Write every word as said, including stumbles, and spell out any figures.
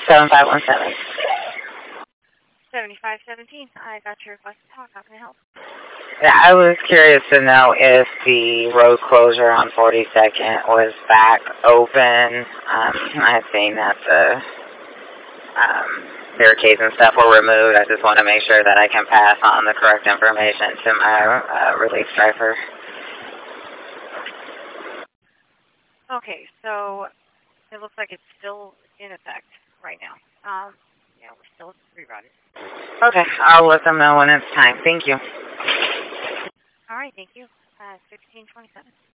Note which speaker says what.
Speaker 1: seven five one seven.
Speaker 2: seventy-five seventeen, I got your request to talk. How can I help?
Speaker 1: Yeah, I was curious to know if the road closure on forty-second was back open. Um, I had seen that the um, barricades and stuff were removed. I just want to make sure that I can pass on the correct information to my uh, relief driver.
Speaker 2: Okay, so it looks like it's still in effect right now. Um, yeah, we're still rerouted.
Speaker 1: Okay, I'll let them know when it's time. Thank you.
Speaker 2: All right, thank you. Uh, sixteen twenty-seven.